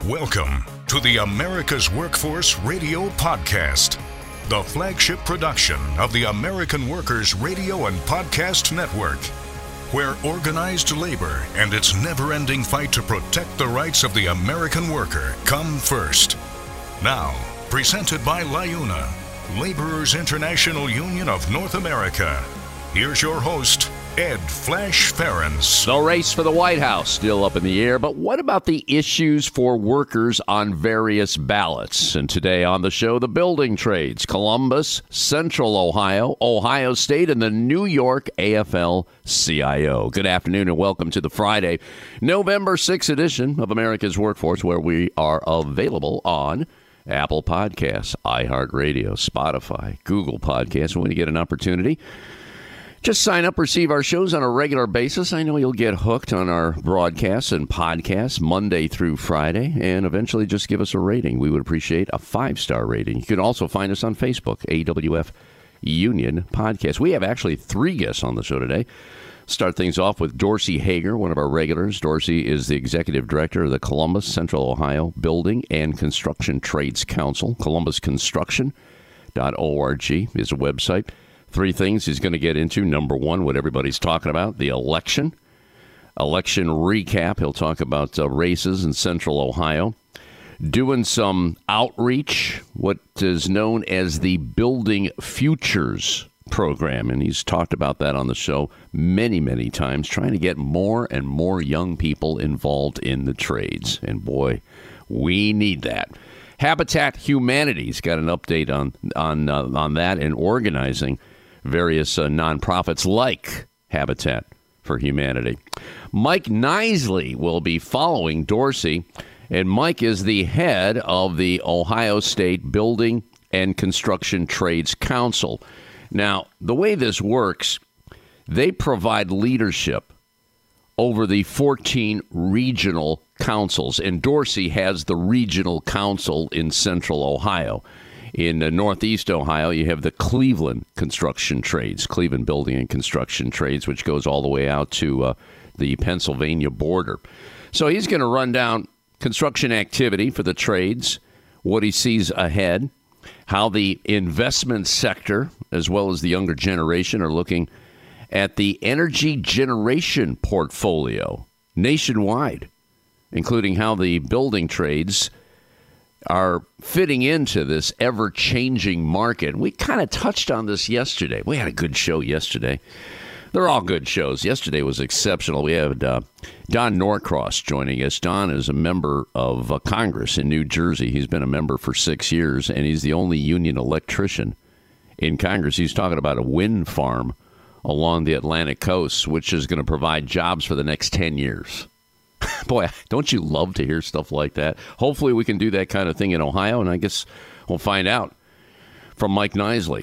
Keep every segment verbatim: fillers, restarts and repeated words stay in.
Welcome to the America's Workforce Radio Podcast, the flagship production of the American Workers Radio and Podcast Network, where organized labor and its never-ending fight to protect the rights of the American worker come first. Now, presented by LIUNA, Laborers International Union of North America. Here's your host, Ed Flash Ferenc. The race for the White House still up in the air, but what about the issues for workers on various ballots? And today on the show, the building trades, Columbus, Central Ohio, Ohio State, and the New York A F L C I O. Good afternoon and welcome to the Friday, November sixth edition of America's Workforce, where we are available on Apple Podcasts, iHeartRadio, Spotify, Google Podcasts. When you get an opportunity, just sign up, receive our shows on a regular basis. I know you'll get hooked on our broadcasts and podcasts Monday through Friday, and eventually just give us a rating. We would appreciate a five-star rating. You can also find us on Facebook, A W F Union Podcast. We have actually three guests on the show today. Start things off with Dorsey Hager, one of our regulars. Dorsey is the executive director of the Columbus, Central Ohio Building and Construction Trades Council. columbus construction dot org is a website. Three things he's going to get into. Number one, what everybody's talking about, the election. Election recap. He'll talk about uh, races in Central Ohio. Doing some outreach, what is known as the Building Futures program. And he's talked about that on the show many, many times, trying to get more and more young people involved in the trades. And boy, we need that. Habitat Humanity's got an update on, on, uh, on that and organizing various uh, nonprofits like Habitat for Humanity. Mike Nisley will be following Dorsey, and Mike is the head of the Ohio State Building and Construction Trades Council. Now, the way this works, they provide leadership over the fourteen regional councils, and Dorsey has the regional council in Central Ohio. In uh, Northeast Ohio, you have the Cleveland Construction Trades, Cleveland Building and Construction Trades, which goes all the way out to uh, the Pennsylvania border. So he's going to run down construction activity for the trades, what he sees ahead, how the investment sector, as well as the younger generation, are looking at the energy generation portfolio nationwide, including how the building trades are fitting into this ever-changing market. We kind of touched on this yesterday. We had a good show yesterday. They're all good shows. Yesterday was exceptional. We had uh, Don Norcross joining us. Don is a member of uh, Congress in New Jersey. He's been a member for six years, and he's the only union electrician in Congress. He's talking about a wind farm along the Atlantic coast, which is going to provide jobs for the next ten years. Boy, don't you love to hear stuff like that? Hopefully we can do that kind of thing in Ohio, and I guess we'll find out from Mike Nisley.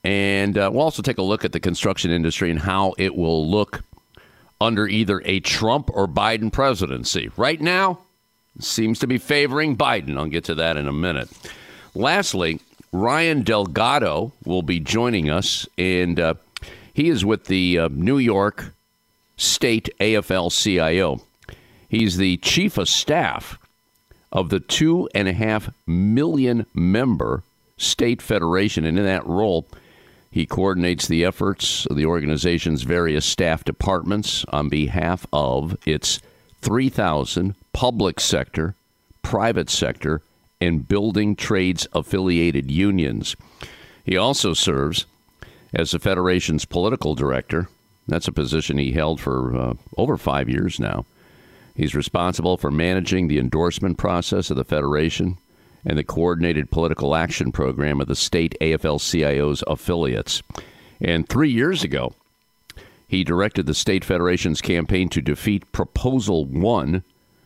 And uh, we'll also take a look at the construction industry and how it will look under either a Trump or Biden presidency. Right now, it seems to be favoring Biden. I'll get to that in a minute. Lastly, Ryan Delgado will be joining us, and uh, he is with the uh, New York State A F L C I O. He's the chief of staff of the two and a half million member state federation. And in that role, he coordinates the efforts of the organization's various staff departments on behalf of its three thousand public sector, private sector, and building trades affiliated unions. He also serves as the federation's political director. That's a position he held for uh, over five years now. He's responsible for managing the endorsement process of the Federation and the coordinated political action program of the state A F L C I O's affiliates. And three years ago, he directed the state federation's campaign to defeat Proposal One,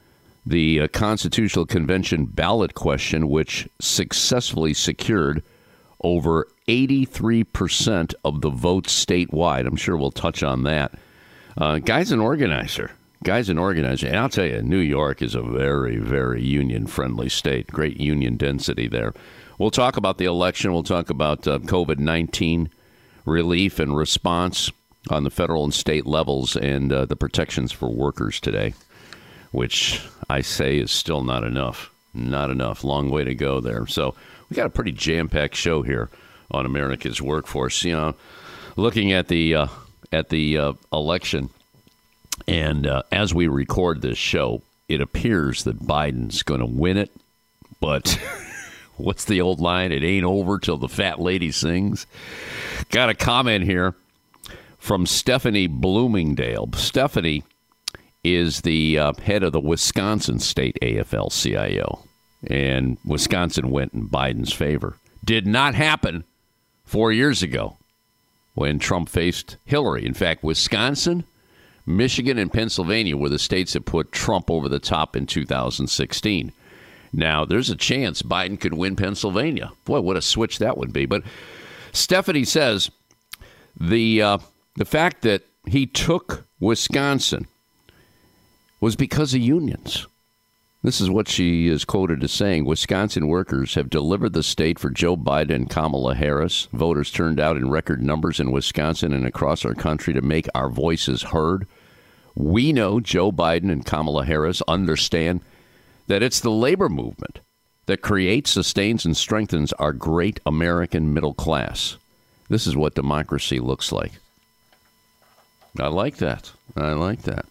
the uh, Constitutional Convention ballot question, which successfully secured over eighty-three percent of the votes statewide. I'm sure we'll touch on that. Uh, guy's an organizer. Guy's an organizer. And I'll tell you, New York is a very, very union-friendly state. Great union density there. We'll talk about the election. We'll talk about uh, COVID nineteen relief and response on the federal and state levels and uh, the protections for workers today, which I say is still not enough. Not enough. Long way to go there. So we got a pretty jam-packed show here on America's Workforce. You know, looking at the uh, at the uh, election, and uh, as we record this show, it appears that Biden's going to win it. But what's the old line? It ain't over till the fat lady sings. Got a comment here from Stephanie Bloomingdale. Stephanie is the uh, head of the Wisconsin State A F L C I O. And Wisconsin went in Biden's favor. Did not happen four years ago when Trump faced Hillary. In fact, Wisconsin, Michigan, and Pennsylvania were the states that put Trump over the top in two thousand sixteen. Now, there's a chance Biden could win Pennsylvania. Boy, what a switch that would be. But Stephanie says the uh, the fact that he took Wisconsin was because of unions. This is what she is quoted as saying. Wisconsin workers have delivered the state for Joe Biden and Kamala Harris. Voters turned out in record numbers in Wisconsin and across our country to make our voices heard. We know Joe Biden and Kamala Harris understand that it's the labor movement that creates, sustains, and strengthens our great American middle class. This is what democracy looks like. I like that. I like that.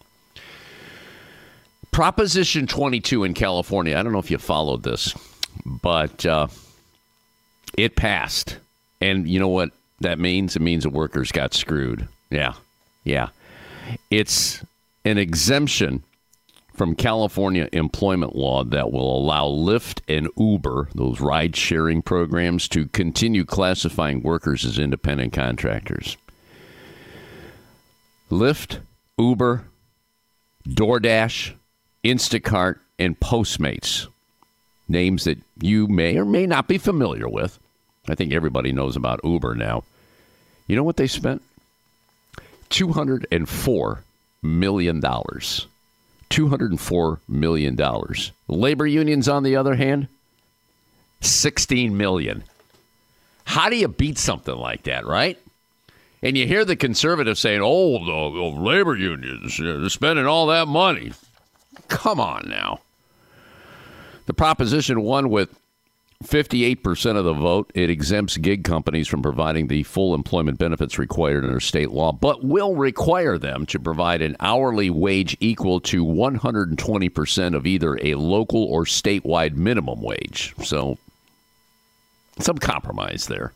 Proposition twenty-two in California. I don't know if you followed this, but uh, it passed. And you know what that means? It means the workers got screwed. Yeah. Yeah. It's an exemption from California employment law that will allow Lyft and Uber, those ride-sharing programs, to continue classifying workers as independent contractors. Lyft, Uber, DoorDash, Instacart, and Postmates, names that you may or may not be familiar with. I think everybody knows about Uber now. You know what they spent? two hundred four million dollars. two hundred four million dollars. Labor unions, on the other hand, sixteen million dollars. How do you beat something like that, right? And you hear the conservatives saying, oh, the, the labor unions, they're spending all that money. Come on now. The proposition won with fifty-eight percent of the vote. It exempts gig companies from providing the full employment benefits required under state law, but will require them to provide an hourly wage equal to one hundred twenty percent of either a local or statewide minimum wage. So some compromise there.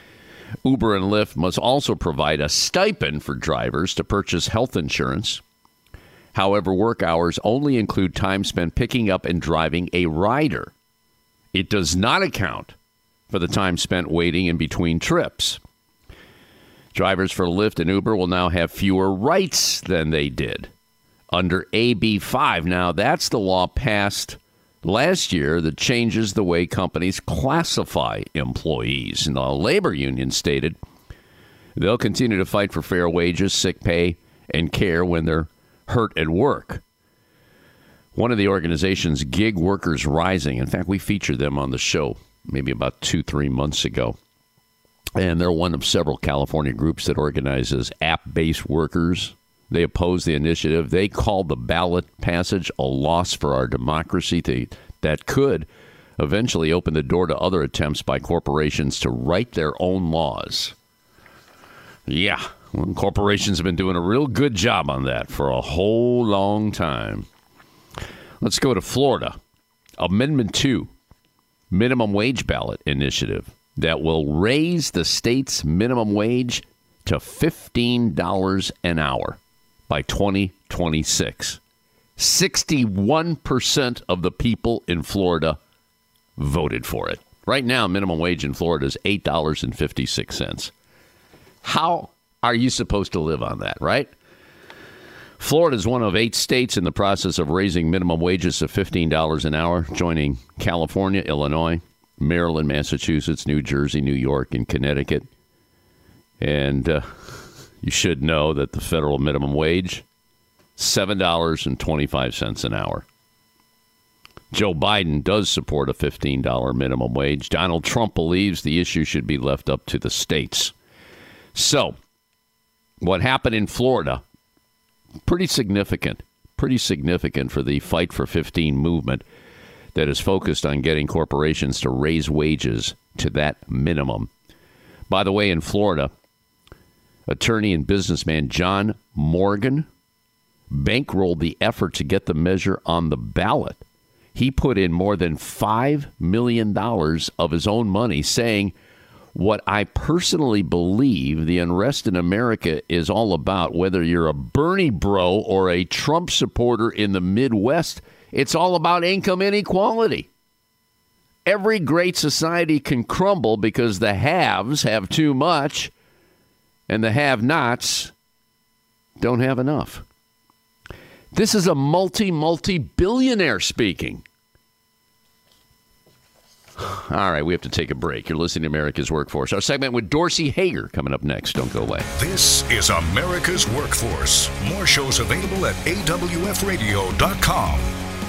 Uber and Lyft must also provide a stipend for drivers to purchase health insurance. However, work hours only include time spent picking up and driving a rider. It does not account for the time spent waiting in between trips. Drivers for Lyft and Uber will now have fewer rights than they did under A B five. Now, that's the law passed last year that changes the way companies classify employees. And the labor union stated they'll continue to fight for fair wages, sick pay, and care when they're hurt at work. One of the organizations, Gig Workers Rising, in fact, we featured them on the show maybe about two, three months ago. And they're one of several California groups that organizes app-based workers. They oppose the initiative. They called the ballot passage a loss for our democracy to, that could eventually open the door to other attempts by corporations to write their own laws. Yeah, well, corporations have been doing a real good job on that for a whole long time. Let's go to Florida. Amendment two, minimum wage ballot initiative that will raise the state's minimum wage to fifteen dollars an hour by twenty twenty-six. sixty-one percent of the people in Florida voted for it. Right now, minimum wage in Florida is eight dollars and fifty-six cents. How are you supposed to live on that, right? Florida is one of eight states in the process of raising minimum wages to fifteen dollars an hour, joining California, Illinois, Maryland, Massachusetts, New Jersey, New York, and Connecticut. And uh, you should know that the federal minimum wage, seven dollars and twenty-five cents an hour. Joe Biden does support a fifteen dollars minimum wage. Donald Trump believes the issue should be left up to the states. So, what happened in Florida, pretty significant, pretty significant for the Fight for fifteen movement. that is focused on getting corporations to raise wages to that minimum. By the way, in Florida, attorney and businessman John Morgan bankrolled the effort to get the measure on the ballot. He put in more than five million dollars of his own money, saying, what I personally believe the unrest in America is all about, whether you're a Bernie bro or a Trump supporter in the Midwest, it's all about income inequality. Every great society can crumble because the haves have too much and the have-nots don't have enough. This is a multi, multi-billionaire speaking. All right, we have to take a break. You're listening to America's Workforce. Our segment with Dorsey Hager coming up next. Don't go away. This is America's Workforce. More shows available at A W F radio dot com.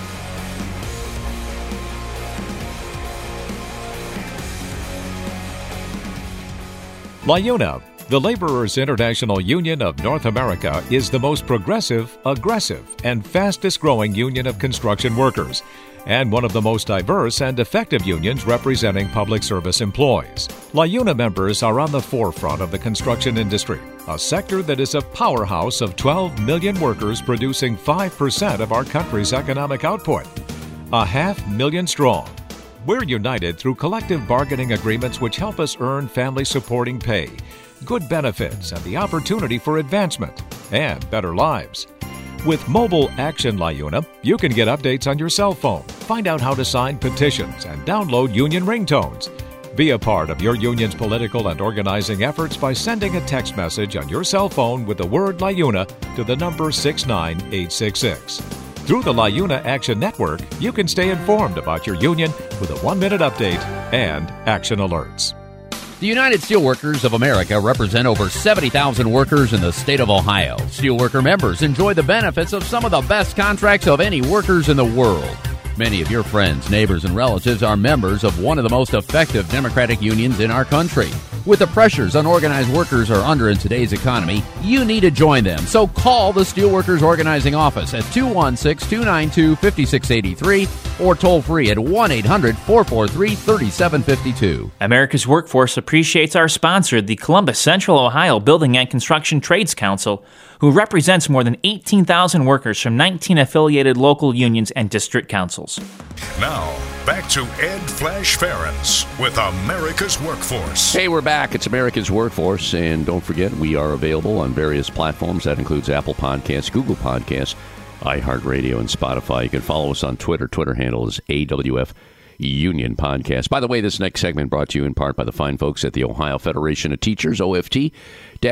LIUNA, the Laborers International Union of North America, is the most progressive, aggressive, and fastest-growing union of construction workers, and one of the most diverse and effective unions representing public service employees. LIUNA members are on the forefront of the construction industry, a sector that is a powerhouse of twelve million workers producing five percent of our country's economic output. A half million strong. We're united through collective bargaining agreements which help us earn family-supporting pay, good benefits, and the opportunity for advancement and better lives. With Mobile Action LIUNA, you can get updates on your cell phone, find out how to sign petitions, and download union ringtones. Be a part of your union's political and organizing efforts by sending a text message on your cell phone with the word LIUNA to the number six nine eight six six. Through the LIUNA Action Network, you can stay informed about your union with a one-minute update and action alerts. The United Steelworkers of America represent over seventy thousand workers in the state of Ohio. Steelworker members enjoy the benefits of some of the best contracts of any workers in the world. Many of your friends, neighbors, and relatives are members of one of the most effective democratic unions in our country. With the pressures unorganized workers are under in today's economy, you need to join them. So call the Steelworkers Organizing Office at two one six, two nine two, five six eight three or toll free at one eight hundred, four four three, three seven five two. America's Workforce appreciates our sponsor, the Columbus Central Ohio Building and Construction Trades Council, who represents more than eighteen thousand workers from nineteen affiliated local unions and district councils. Now, back to Ed Flash Ferens with America's Workforce. Hey, we're back. It's America's Workforce. And don't forget, we are available on various platforms. That includes Apple Podcasts, Google Podcasts, iHeartRadio, and Spotify. You can follow us on Twitter. Twitter handle is A W F Union Podcast. By the way, this next segment brought to you in part by the fine folks at the Ohio Federation of Teachers. O F T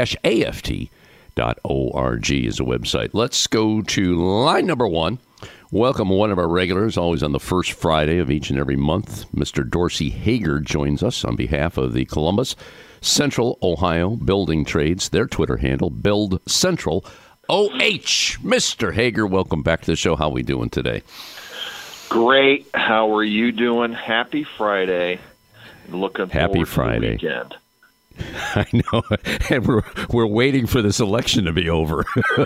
A F T dot org is a website. Let's go to line number one. Welcome one of our regulars, always on the first Friday of each and every month. Mister Dorsey Hager joins us on behalf of the Columbus Central Ohio Building Trades. Their Twitter handle, Build Central O H. Mister Hager, welcome back to the show. How are we doing today? Great. How are you doing? Happy Friday. Looking Happy forward Friday. to the weekend. I know, and we're we're waiting for this election to be over.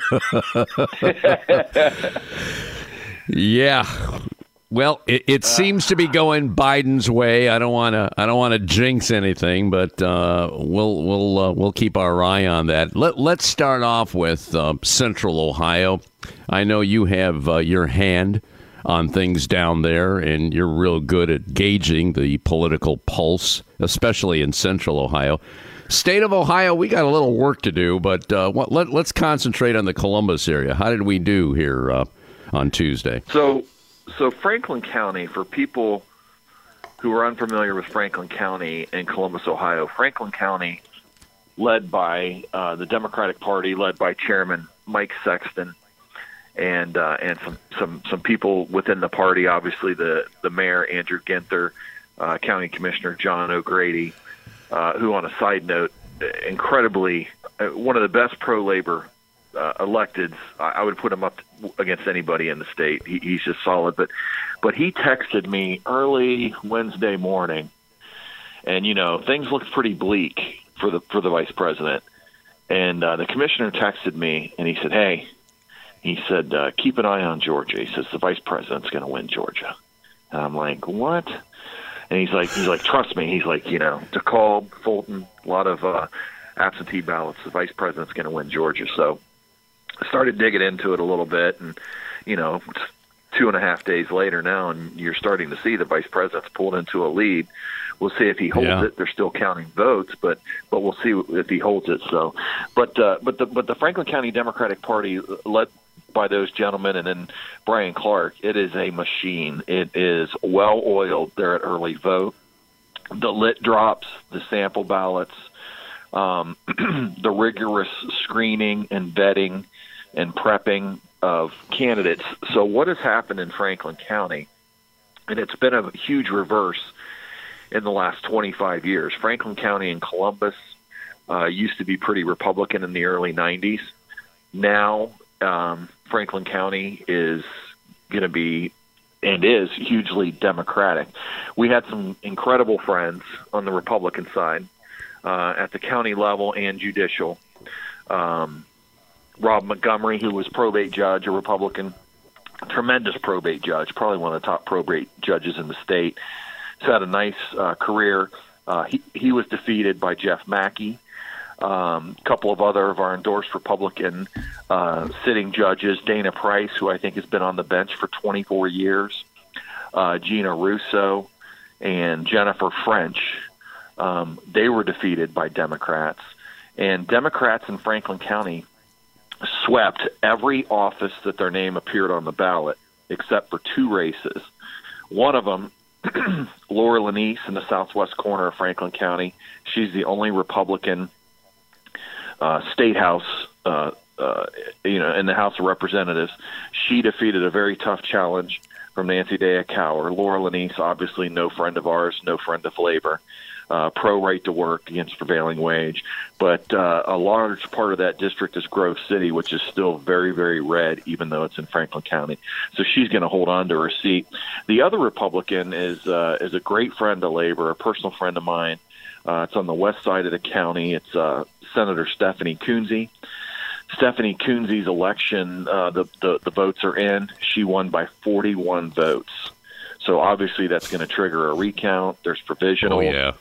Yeah, well, it, it seems to be going Biden's way. I don't want to I don't want to jinx anything, but uh, we'll we'll uh, we'll keep our eye on that. Let Let's start off with uh, Central Ohio. I know you have uh, your hand on things down there, and you're real good at gauging the political pulse, especially in Central Ohio. State of Ohio, we got a little work to do, but uh, what, let, let's concentrate on the Columbus area. How did we do here uh, on Tuesday? So, so Franklin County, for people who are unfamiliar with Franklin County and Columbus, Ohio, Franklin County, led by uh, the Democratic Party, led by Chairman Mike Sexton, and uh, and some, some some people within the party, obviously the, the mayor, Andrew Ginther, uh, County Commissioner John O'Grady, uh, who, on a side note, incredibly, uh, one of the best pro-labor uh, electeds. I, I would put him up against anybody in the state. He, he's just solid. But, but he texted me early Wednesday morning, and, you know, things looked pretty bleak for the, for the vice president. And uh, the commissioner texted me, and he said, hey, He said, uh, keep an eye on Georgia. He says, the vice president's going to win Georgia. And I'm like, what? And he's like, he's like, trust me. He's like, you know, DeKalb, Fulton, a lot of uh, absentee ballots. The vice president's going to win Georgia. So I started digging into it a little bit, and, you know, it's two and a half days later now, and you're starting to see the vice president's pulled into a lead. We'll see if he holds yeah. it. They're still counting votes, but but we'll see if he holds it. So, but uh, but the but the Franklin County Democratic Party, led by those gentlemen and then Brian Clark, it is a machine. It is well oiled. They're at early vote, the lit drops, the sample ballots, um, the rigorous screening and vetting and prepping of candidates. So what has happened in Franklin County, and it's been a huge reverse in the last twenty-five years. Franklin County and Columbus uh, used to be pretty Republican in the early nineties. Now um, Franklin County is going to be and is hugely Democratic. We had some incredible friends on the Republican side uh, at the county level and judicial. Um, Rob Montgomery, who was probate judge, a Republican, tremendous probate judge, probably one of the top probate judges in the state. He's had a nice uh, career. Uh, he, he was defeated by Jeff Mackey. Um, a couple of other of our endorsed Republican uh, sitting judges, Dana Price, who I think has been on the bench for twenty-four years, uh, Gina Russo, and Jennifer French. Um, they were defeated by Democrats. And Democrats in Franklin County swept every office that their name appeared on the ballot except for two races. One of them, Laura Lanise in the southwest corner of Franklin County. She's the only Republican uh, state house, uh, uh, you know, in the House of Representatives. She defeated a very tough challenge from Nancy Dea Cower. Laura Lanise, obviously no friend of ours, no friend of labor. Uh, pro right to work against prevailing wage. But uh, a large part of that district is Grove City, which is still very, very red, even though it's in Franklin County. So she's going to hold on to her seat. The other Republican is uh, is a great friend of labor, a personal friend of mine. Uh, it's on the west side of the county. It's uh, Senator Stephanie Coonsey. Stephanie Coonsey's election, uh, the, the, the votes are in. She won by forty-one votes. So obviously that's going to trigger a recount. There's provisional. Oh, yeah.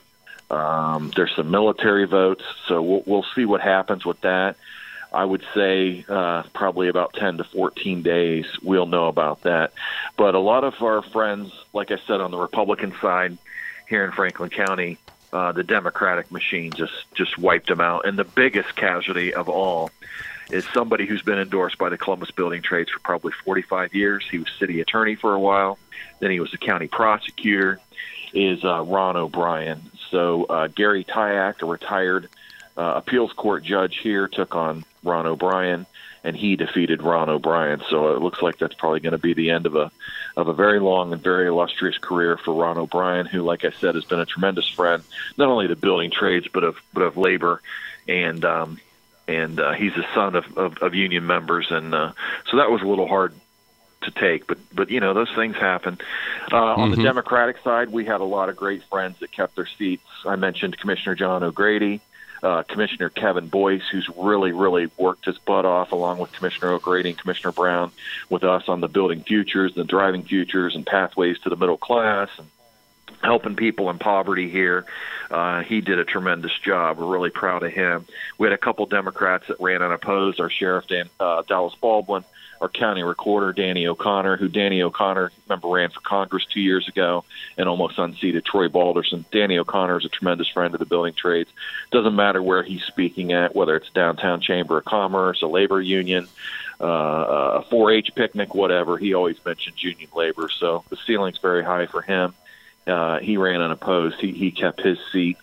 Um, there's some military votes, so we'll, we'll see what happens with that. I would say uh, probably about ten to fourteen days we'll know about that. But a lot of our friends, like I said, on the Republican side here in Franklin County, uh, the Democratic machine just, just wiped them out. And the biggest casualty of all is somebody who's been endorsed by the Columbus Building Trades for probably forty-five years. He was city attorney for a while. Then he was a county prosecutor, is uh, Ron O'Brien. So uh, Gary Tyack, a retired uh, appeals court judge here, took on Ron O'Brien, and he defeated Ron O'Brien. So it looks like that's probably going to be the end of a of a very long and very illustrious career for Ron O'Brien, who, like I said, has been a tremendous friend, not only to building trades, but of but of labor. And um, and uh, he's the son of, of, of union members. And uh, so that was a little hard to take, but but you know, those things happen. Uh, on Mm-hmm. the Democratic side, we had a lot of great friends that kept their seats. I mentioned Commissioner John O'Grady, uh, Commissioner Kevin Boyce, who's really really worked his butt off, along with Commissioner O'Grady and Commissioner Brown, with us on the building futures, the driving futures, and pathways to the middle class, and helping people in poverty here. Uh, he did a tremendous job. We're really proud of him. We had a couple Democrats that ran unopposed. Our Sheriff Dan, uh, Dallas Baldwin, our county recorder, Danny O'Connor, who Danny O'Connor, remember, ran for Congress two years ago and almost unseated Troy Balderson. Danny O'Connor is a tremendous friend of the building trades. Doesn't matter where he's speaking at, whether it's downtown Chamber of Commerce, a labor union, uh, a four H picnic, whatever. He always mentions union labor, so the ceiling's very high for him. Uh, he ran unopposed. He, he kept his seat.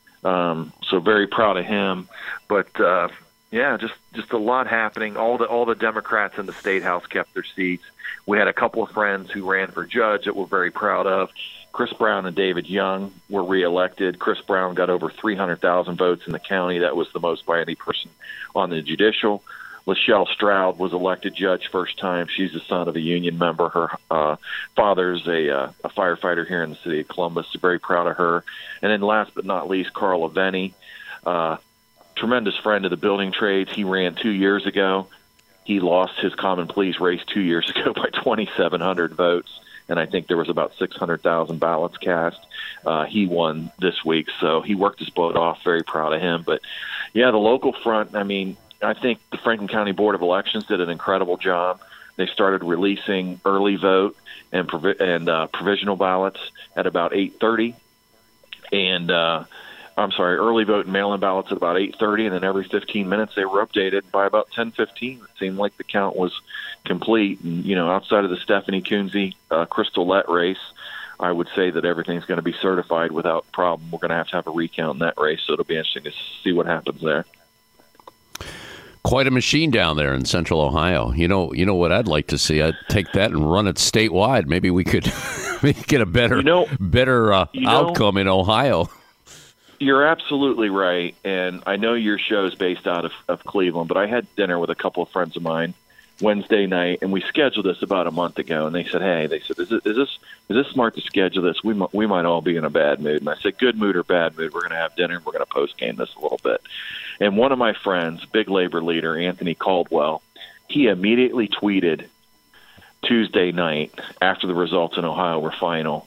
Um, so very proud of him. But, uh, yeah, just, just a lot happening. All the all the Democrats in the State House kept their seats. We had a couple of friends who ran for judge that we're very proud of. Chris Brown and David Young were reelected. Chris Brown got over three hundred thousand votes in the county. That was the most by any person on the judicial. Lachelle Stroud was elected judge first time. She's the son of a union member. Her uh, father's a, uh, a firefighter here in the city of Columbus. So very proud of her. And then last but not least, Carl Aveni, uh, tremendous friend of the building trades. He ran two years ago. He lost his common pleas race two years ago by twenty-seven hundred votes. and I think there was about six hundred thousand ballots cast. Uh, he won this week, so he worked his butt off. Very proud of him. But, yeah, the local front, I mean, I think the Franklin County Board of Elections did an incredible job. They started releasing early vote and, provi- and uh, provisional ballots at about eight thirty, and uh, I'm sorry, early vote and mail-in ballots at about eight thirty, and then every fifteen minutes they were updated. By about ten fifteen, it seemed like the count was complete. And, you know, outside of the Stephanie Coonsey, uh, Crystal Lett race, I would say that everything's going to be certified without problem. We're going to have to have a recount in that race, so it'll be interesting to see what happens there. Quite a machine down there in Central Ohio. You know, you know what I'd like to see? I'd take that and run it statewide. Maybe we could maybe get a better, you know, better uh, you know, outcome in Ohio. You're absolutely right, and I know your show is based out of, of Cleveland, but I had dinner with a couple of friends of mine Wednesday night, and we scheduled this about a month ago. And they said, "Hey, they said, is, it, is this is this smart to schedule this? We might, we might all be in a bad mood." And I said, "Good mood or bad mood, we're going to have dinner, and we're going to post game this a little bit." And one of my friends, big labor leader, Anthony Caldwell, he immediately tweeted Tuesday night after the results in Ohio were final.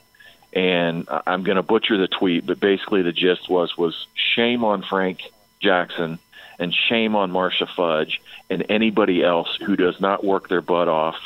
And I'm going to butcher the tweet, but basically the gist was, was shame on Frank Jackson and shame on Marcia Fudge and anybody else who does not work their butt off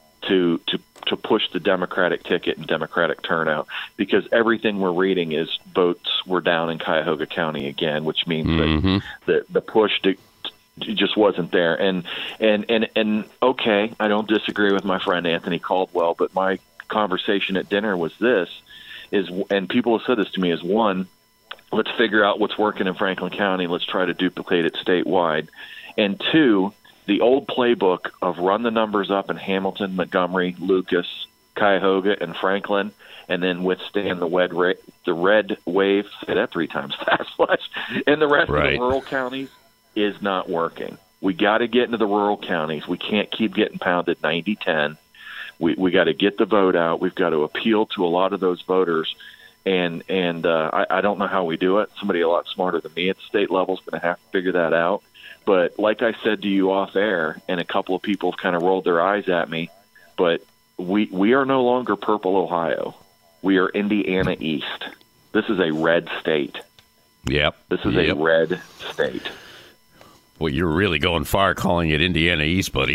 to to to push the Democratic ticket and Democratic turnout, because everything we're reading is votes were down in Cuyahoga County again, which means mm-hmm. that the, the push to, to just wasn't there. And, and, and, and okay, I don't disagree with my friend Anthony Caldwell, but my conversation at dinner was this, is, and people have said this to me, is one, let's figure out what's working in Franklin County. Let's try to duplicate it statewide. And two, the old playbook of run the numbers up in Hamilton, Montgomery, Lucas, Cuyahoga, and Franklin, and then withstand the red, ra- the red wave, say that three times fast, flash, and the rest right. of the rural counties is not working. We got to get into the rural counties. We can't keep getting pounded ninety ten. We we got to get the vote out. We've got to appeal to a lot of those voters. And and uh, I, I don't know how we do it. Somebody a lot smarter than me at the state level is going to have to figure that out. But like I said to you off air, and a couple of people have kind of rolled their eyes at me, but we we are no longer purple Ohio. We are Indiana East. This is a red state. Yep. This is yep. a red state. Well, you're really going far calling it Indiana East, buddy.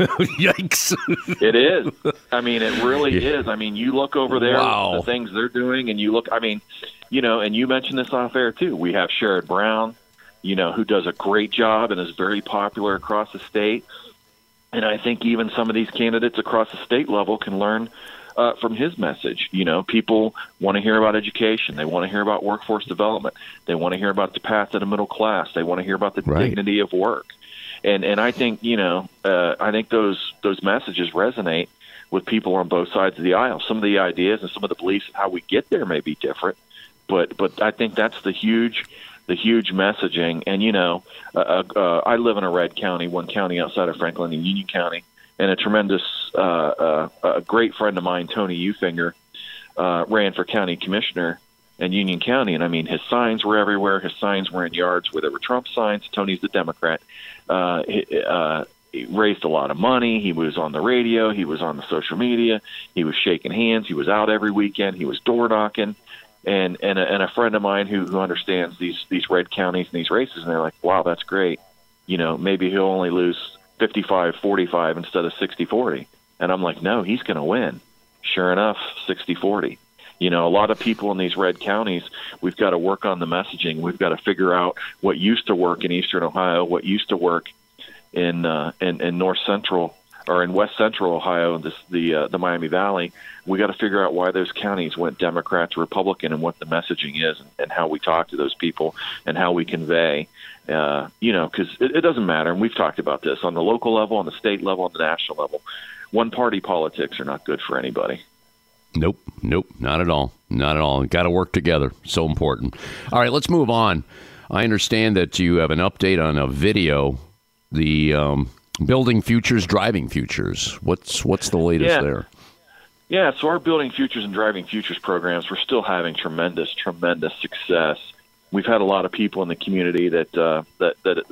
Yikes. It is. I mean, it really yeah. is. I mean, you look over there, wow. the things they're doing, and you look, I mean, you know, and you mentioned this off air, too. We have Sherrod Brown, you know, who does a great job and is very popular across the state. And I think even some of these candidates across the state level can learn uh, from his message. You know, people want to hear about education. They want to hear about workforce development. They want to hear about the path to the middle class. They want to hear about the right. dignity of work. And and I think, you know, uh, I think those those messages resonate with people on both sides of the aisle. Some of the ideas and some of the beliefs of how we get there may be different, but but I think that's the huge the huge messaging. And, you know, uh, uh, I live in a red county, one county outside of Franklin, in Union County, and a tremendous, uh, uh, a great friend of mine, Tony Ufinger, uh, ran for county commissioner in Union County. And, I mean, his signs were everywhere. His signs were in yards where there were Trump signs. Tony's the Democrat. Uh, he, uh, he raised a lot of money. He was on the radio. He was on the social media. He was shaking hands. He was out every weekend. He was door knocking. And and a, and a friend of mine who, who understands these, these red counties and these races, and they're like, wow, that's great. You know, maybe he'll only lose fifty-five forty-five instead of sixty forty. And I'm like, no, he's going to win. Sure enough, sixty forty. You know, a lot of people in these red counties, we've got to work on the messaging. We've got to figure out what used to work in eastern Ohio, what used to work in uh, in, in north central or in west central Ohio, this, the uh, the Miami Valley. We got to figure out why those counties went Democrat to Republican and what the messaging is and, and how we talk to those people and how we convey, uh, you know, because it, it doesn't matter. And we've talked about this on the local level, on the state level, on the national level. One-party politics are not good for anybody. Nope, nope, not at all. Not at all. Got to work together. So important. All right, let's move on. I understand that you have an update on a video, the um, Building Futures, Driving Futures. What's what's the latest yeah. there? Yeah, so our Building Futures and Driving Futures programs, we're still having tremendous, tremendous success. We've had a lot of people in the community that uh, that, that that have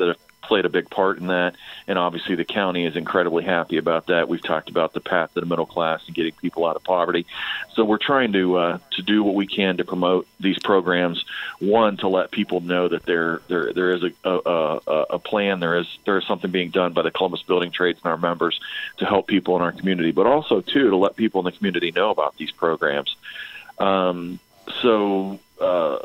played a big part in that, and obviously the county is incredibly happy about that. We've talked about the path to the middle class and getting people out of poverty. So we're trying to uh, to do what we can to promote these programs. One, to let people know that there there there is a a, a, a plan, there is there is something being done by the Columbus Building Trades and our members to help people in our community, but also two, to let people in the community know about these programs. Um, so. Uh,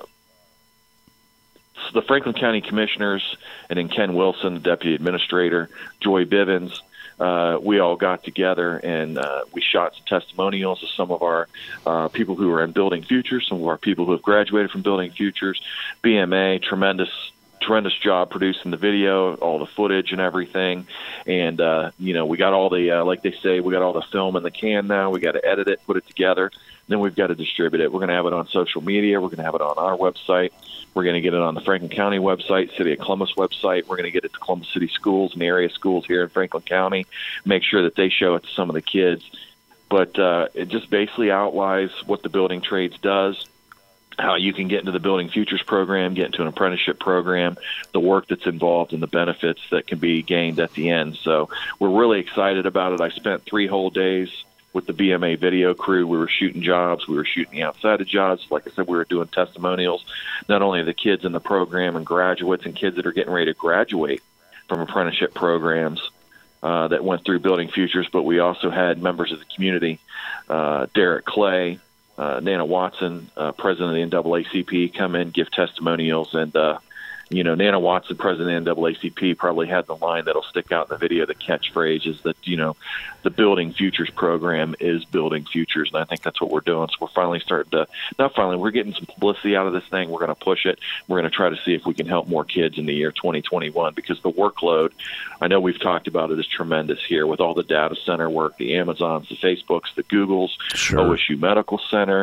So the Franklin County Commissioners, and then Ken Wilson, the Deputy Administrator, Joy Bivens, uh, we all got together and uh, we shot some testimonials of some of our uh, people who are in Building Futures, some of our people who have graduated from Building Futures. B M A, tremendous tremendous job producing the video, all the footage and everything. And, uh, you know, we got all the, uh, like they say, we got all the film in the can now. We got to edit it, put it together. Then we've got to distribute it. We're going to have it on social media. We're going to have it on our website. We're going to get it on the Franklin County website, City of Columbus website. We're going to get it to Columbus City schools and area schools here in Franklin County, make sure that they show it to some of the kids. But uh, it just basically outlines what the Building Trades does, how you can get into the Building Futures program, get into an apprenticeship program, the work that's involved, and the benefits that can be gained at the end. So we're really excited about it. I spent three whole days with the B M A video crew. We were shooting jobs. We were shooting outside of jobs. Like I said, we were doing testimonials, not only of the kids in the program and graduates and kids that are getting ready to graduate from apprenticeship programs uh, that went through Building Futures, but we also had members of the community, uh, Derek Clay, uh, Nana Watson, uh, president of the N double A C P, come in, give testimonials. And, uh, you know, Nana Watson, president of the N double A C P, probably had the line that'll stick out in the video. The catchphrase is that, you know, the Building Futures program is building futures. And I think that's what we're doing. So we're finally starting to, not finally, we're getting some publicity out of this thing. We're going to push it. We're going to try to see if we can help more kids in the year twenty twenty-one, because the workload, I know we've talked about it, is tremendous here with all the data center work, the Amazons, the Facebooks, the Googles, Sure. O S U Medical Center.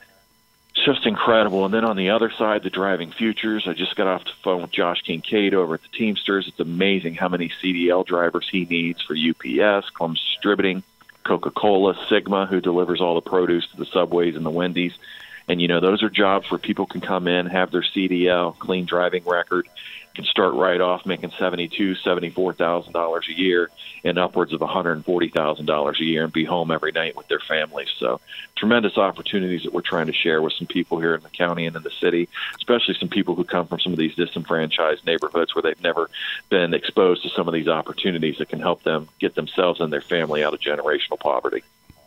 It's just incredible. And then on the other side, the Driving Futures, I just got off the phone with Josh Kincaid over at the Teamsters. It's amazing how many C D L drivers he needs for U P S, Columbus Distributing, Coca-Cola, Sigma, who delivers all the produce to the Subways and the Wendy's. And, you know, those are jobs where people can come in, have their C D L, clean driving record, can start right off making seventy-two thousand dollars, seventy-four thousand dollars a year and upwards of one hundred forty thousand dollars a year and be home every night with their families. So tremendous opportunities that we're trying to share with some people here in the county and in the city, especially some people who come from some of these disenfranchised neighborhoods where they've never been exposed to some of these opportunities that can help them get themselves and their family out of generational poverty.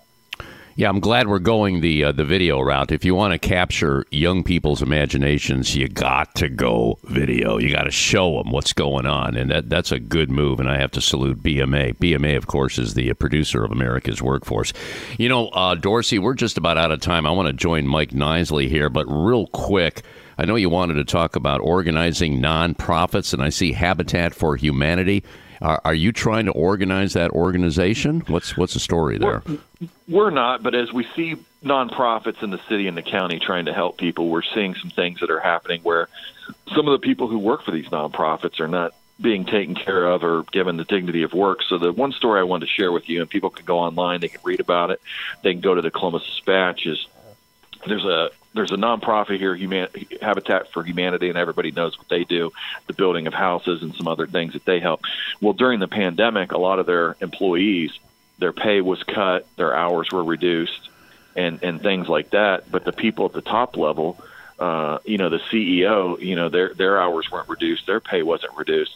Yeah, I'm glad we're going the uh, the video route. If you want to capture young people's imaginations, you got to go video. You got to show them what's going on, and that that's a good move. And I have to salute B M A. B M A, of course, is the producer of America's Workforce. You know, uh, Dorsey, we're just about out of time. I want to join Mike Nisley here, but real quick, I know you wanted to talk about organizing nonprofits, and I see Habitat for Humanity. Are, are you trying to organize that organization? What's what's the story there? We're, we're not, but as we see nonprofits in the city and the county trying to help people, we're seeing some things that are happening where some of the people who work for these nonprofits are not being taken care of or given the dignity of work. So the one story I wanted to share with you, and people can go online, they can read about it, they can go to the Columbus Dispatch, is there's a There's a nonprofit here, Human, Habitat for Humanity, and everybody knows what they do, the building of houses and some other things that they help. Well, during the pandemic, a lot of their employees, their pay was cut, their hours were reduced, and, and things like that. But the people at the top level, uh, you know, the C E O, you know, their their hours weren't reduced, their pay wasn't reduced.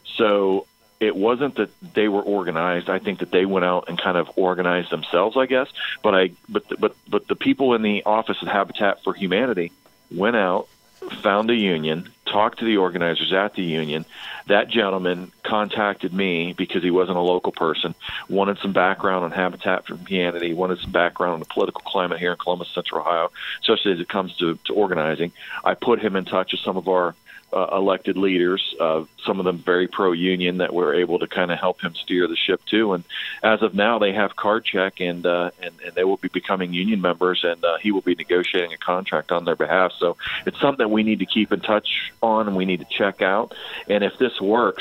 So it wasn't that they were organized. I think that they went out and kind of organized themselves, I guess. But I, but the, but but the people in the office of Habitat for Humanity went out, found a union, talked to the organizers at the union. That gentleman contacted me because he wasn't a local person, wanted some background on Habitat for Humanity, wanted some background on the political climate here in Columbus, Central Ohio, especially as it comes to, to organizing. I put him in touch with some of our Uh, elected leaders, uh, some of them very pro-union, that were able to kind of help him steer the ship too. And as of now, they have card check, and uh, and, and they will be becoming union members, and uh, he will be negotiating a contract on their behalf. So it's something that we need to keep in touch on, and we need to check out. And if this works,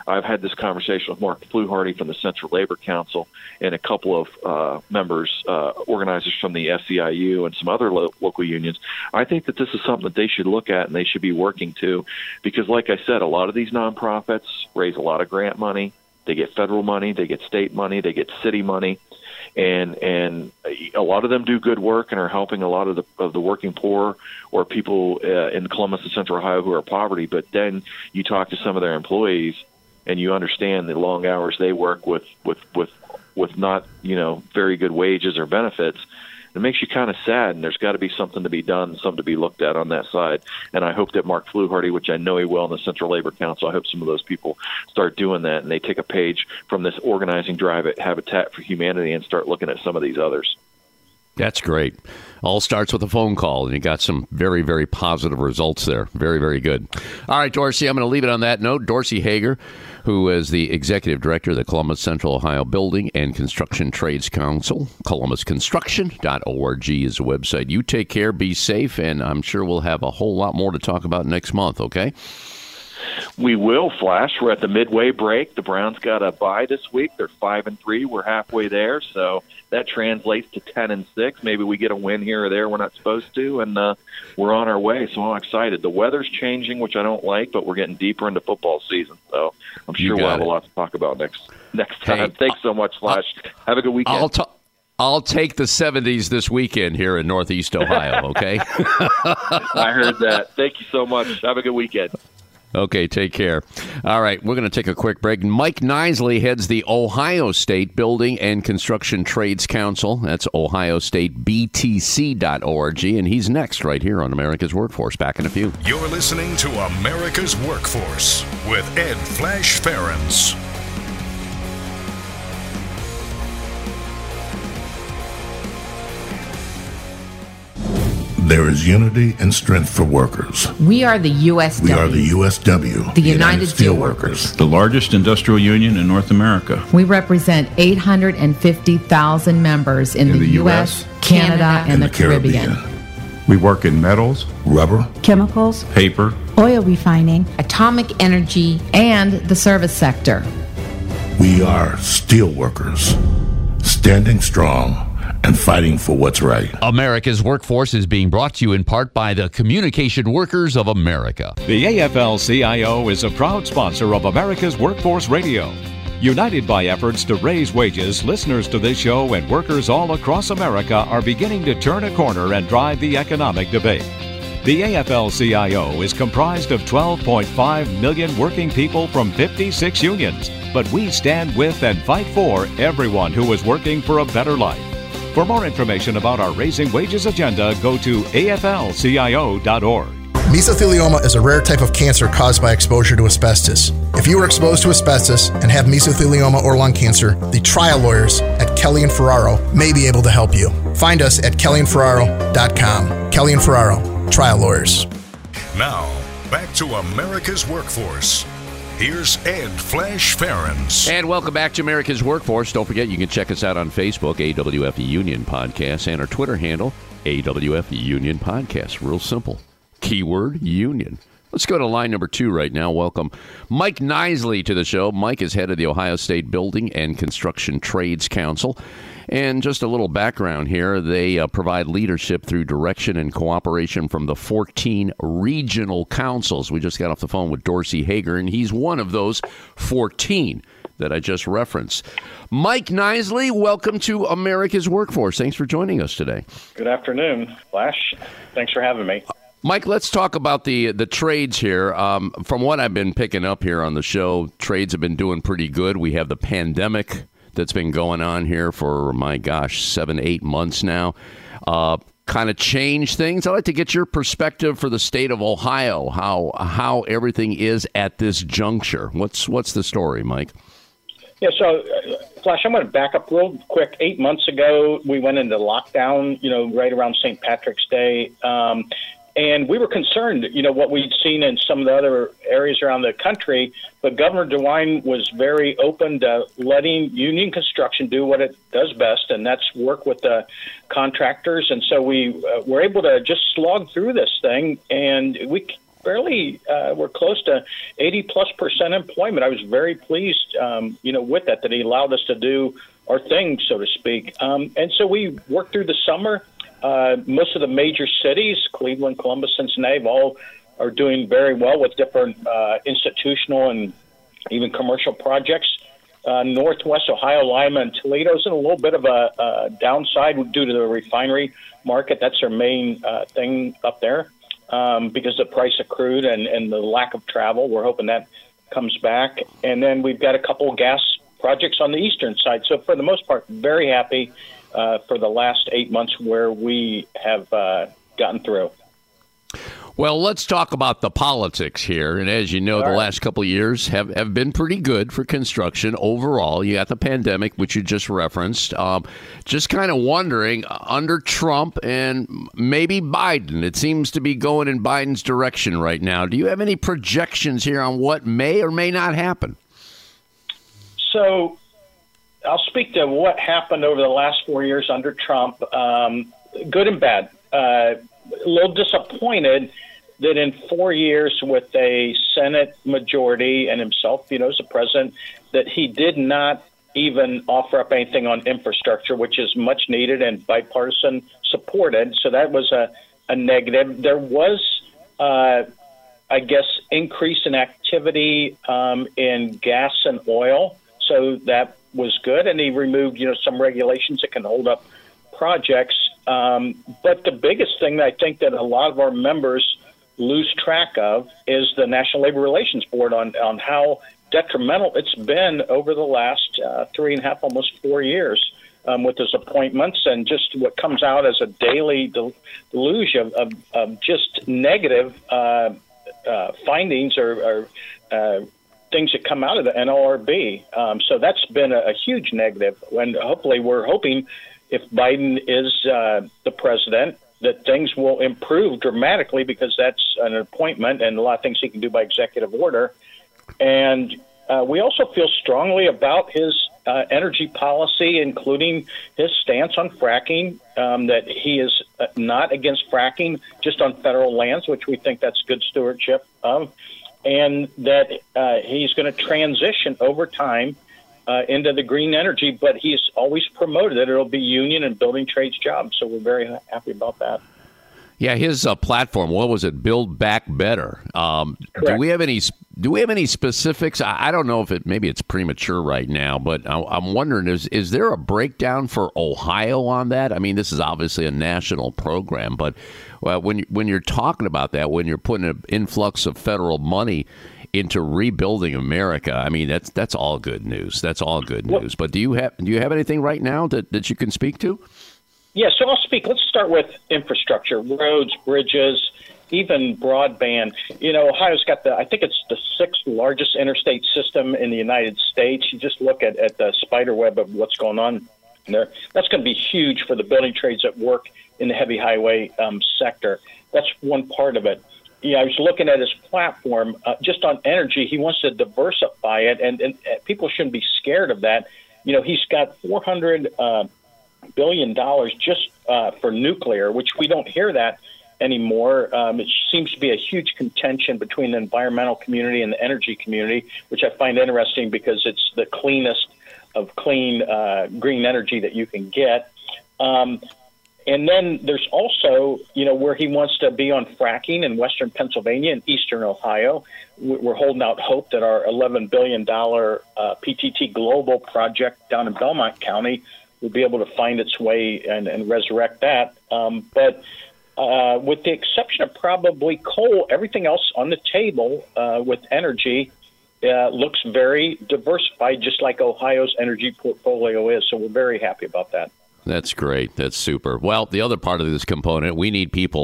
I've had this conversation with Mark Fluharty from the Central Labor Council and a couple of uh, members, uh, organizers from the S E I U and some other lo- local unions. I think that this is something that they should look at and they should be working to, because like I said, a lot of these nonprofits raise a lot of grant money. They get federal money, they get state money, they get city money. And and a lot of them do good work and are helping a lot of the of the working poor or people uh, in Columbus and Central Ohio who are in poverty. But then you talk to some of their employees, and you understand the long hours they work with with with, with not you know very good wages or benefits. It makes you kind of sad, and there's got to be something to be done, something to be looked at on that side. And I hope that Mark Fluharty, which I know he will in the Central Labor Council, I hope some of those people start doing that, and they take a page from this organizing drive at Habitat for Humanity and start looking at some of these others. That's great. All starts with a phone call, and you got some very, very positive results there. Very, very good. All right, Dorsey, I'm going to leave it on that note. Dorsey Hager, who is the executive director of the Columbus Central Ohio Building and Construction Trades Council. columbus construction dot org is the website. You take care, be safe, and I'm sure we'll have a whole lot more to talk about next month, okay? We will, Flash. We're at the midway break. The Browns got a bye this week. They're five and three. We're halfway there, so that translates to ten and six. Maybe we get a win here or there we're not supposed to, and uh, we're on our way. So I'm excited. The weather's changing, which I don't like, but we're getting deeper into football season. So I'm sure we'll have it. a lot to talk about next next time. Hey, Thanks so much, Flash. I'll, have a good weekend. I'll ta- I'll take the seventies this weekend here in Northeast Ohio. Okay. I heard that. Thank you so much. Have a good weekend. Okay, take care. All right, we're going to take a quick break. Mike Nisley heads the Ohio State Building and Construction Trades Council. That's ohio state b t c dot org, and he's next right here on America's Workforce. Back in a few. You're listening to America's Workforce with Ed Flash Ferens. There is unity and strength for workers. We are the U S W. We are the U S W. The, the United, United Steelworkers. The largest industrial union in North America. We represent eight hundred fifty thousand members in, in the, the U S, Canada, Canada and, and the, the Caribbean. Caribbean. We work in metals, rubber, chemicals, paper, oil refining, atomic energy, and the service sector. We are steelworkers, standing strong and fighting for what's right. America's Workforce is being brought to you in part by the Communication Workers of America. The A F L C I O is a proud sponsor of America's Workforce Radio. United by efforts to raise wages, listeners to this show and workers all across America are beginning to turn a corner and drive the economic debate. The A F L C I O is comprised of twelve point five million working people from fifty-six unions, but we stand with and fight for everyone who is working for a better life. For more information about our Raising Wages agenda, go to A F L C I O dot org. Mesothelioma is a rare type of cancer caused by exposure to asbestos. If you were exposed to asbestos and have mesothelioma or lung cancer, the trial lawyers at Kelly and Ferraro may be able to help you. Find us at kelly and ferraro dot com. Kelly and Ferraro, trial lawyers. Now, back to America's Workforce. Here's Ed Flash Ferens. And welcome back to America's Workforce. Don't forget, you can check us out on Facebook, A W F Union Podcast, and our Twitter handle, A W F Union Podcast. Real simple. Keyword union. Let's go to line number two right now. Welcome Mike Nisley to the show. Mike is head of the Ohio State Building and Construction Trades Council. And just a little background here, they uh, provide leadership through direction and cooperation from the fourteen regional councils. We just got off the phone with Dorsey Hager, and he's one of those fourteen that I just referenced. Mike Nisley, welcome to America's Workforce. Thanks for joining us today. Good afternoon, Flash. Thanks for having me. Mike, let's talk about the the trades here. Um, from what I've been picking up here on the show, trades have been doing pretty good. We have the pandemic that's been going on here for, my gosh, seven, eight months now. Uh, kind of changed things. I'd like to get your perspective for the state of Ohio, how how everything is at this juncture. What's what's the story, Mike? Yeah, so, uh, Flash, I'm going to back up real quick. Eight months ago, we went into lockdown, you know, right around Saint Patrick's Day. Um, And we were concerned, you know, what we'd seen in some of the other areas around the country. But Governor DeWine was very open to letting union construction do what it does best, and that's work with the contractors. And so we uh, were able to just slog through this thing, and we fairly, uh, we're close to eighty plus percent employment. I was very pleased, um, you know, with that, that he allowed us to do our thing, so to speak. Um, and so we worked through the summer. Uh, most of the major cities, Cleveland, Columbus, Cincinnati, all are doing very well with different uh, institutional and even commercial projects. Uh, Northwest Ohio, Lima, and Toledo's in a little bit of a, a downside due to the refinery market. That's their main uh, thing up there um, because of the price of crude and, and the lack of travel. We're hoping that comes back. And then we've got a couple of gas projects on the eastern side. So for the most part, very happy uh, for the last eight months where we have uh, gotten through. Well, let's talk about the politics here. And as you know, All the right. last couple of years have, have been pretty good for construction overall. You got the pandemic, which you just referenced. Um, just kind of wondering, under Trump and maybe Biden, it seems to be going in Biden's direction right now. Do you have any projections here on what may or may not happen? So I'll speak to what happened over the last four years under Trump, um, good and bad. Uh, a little disappointed that in four years with a Senate majority and himself, you know, as a president, that he did not even offer up anything on infrastructure, which is much needed and bipartisan supported. So that was a, a negative. There was, uh, I guess, increase in activity um, in gas and oil. So that was good. And he removed, you know, some regulations that can hold up projects. Um, but the biggest thing that I think that a lot of our members lose track of is the National Labor Relations Board on, on how detrimental it's been over the last uh, three and a half, almost four years um, with his appointments and just what comes out as a daily del- deluge of, of, of just negative uh, uh, findings or, or uh, things that come out of the N L R B. Um, so that's been a, a huge negative. And hopefully we're hoping if Biden is uh, the president, that things will improve dramatically because that's an appointment and a lot of things he can do by executive order. And uh, we also feel strongly about his uh, energy policy, including his stance on fracking, um, that he is not against fracking just on federal lands, which we think that's good stewardship of, and that uh, he's going to transition over time Uh, into the green energy, but he's always promoted that it'll be union and building trades jobs. So we're very happy about that. Yeah, his uh, platform, what was it? Build Back Better. Um, do we have any? Do we have any specifics? I, I don't know if it maybe it's premature right now, but I, I'm wondering is is there a breakdown for Ohio on that? I mean, this is obviously a national program, but well, when you, when you're talking about that, when you're putting an influx of federal money into rebuilding America, I mean, that's that's all good news. That's all good news. But do you have do you have anything right now that, that you can speak to? Yeah, so I'll speak. Let's start with infrastructure, roads, bridges, even broadband. You know, Ohio's got the, I think it's the sixth largest interstate system in the United States. You just look at, at the spider web of what's going on there. That's going to be huge for the building trades that work in the heavy highway um, sector. That's one part of it. Yeah, I was looking at his platform uh, just on energy. He wants to diversify it, and, and people shouldn't be scared of that. You know, he's got four hundred uh, billion dollars just uh, for nuclear, which we don't hear that anymore. Um, it seems to be a huge contention between the environmental community and the energy community, which I find interesting because it's the cleanest of clean uh, green energy that you can get. Um, And then there's also, you know, where he wants to be on fracking in western Pennsylvania and eastern Ohio. We're holding out hope that our eleven billion dollars uh, P T T Global project down in Belmont County will be able to find its way and, and resurrect that. Um, but uh, with the exception of probably coal, everything else on the table uh, with energy uh, looks very diversified, just like Ohio's energy portfolio is. So we're very happy about that. That's great. That's super. Well, the other part of this component, we need people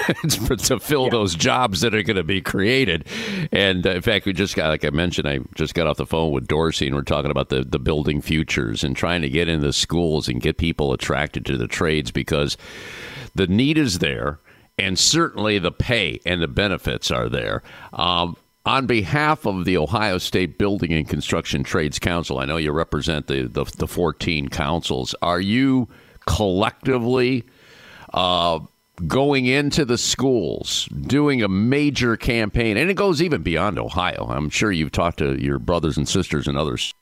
to fill yeah. those jobs that are going to be created. And uh, in fact, we just got, like I mentioned, I just got off the phone with Dorsey, and we're talking about the, the building futures and trying to get into the schools and get people attracted to the trades because the need is there, and certainly the pay and the benefits are there. Um, On behalf of the Ohio State Building and Construction Trades Council, I know you represent the, the, the fourteen councils. Are you collectively uh, going into the schools, doing a major campaign, and it goes even beyond Ohio. I'm sure you've talked to your brothers and sisters and others.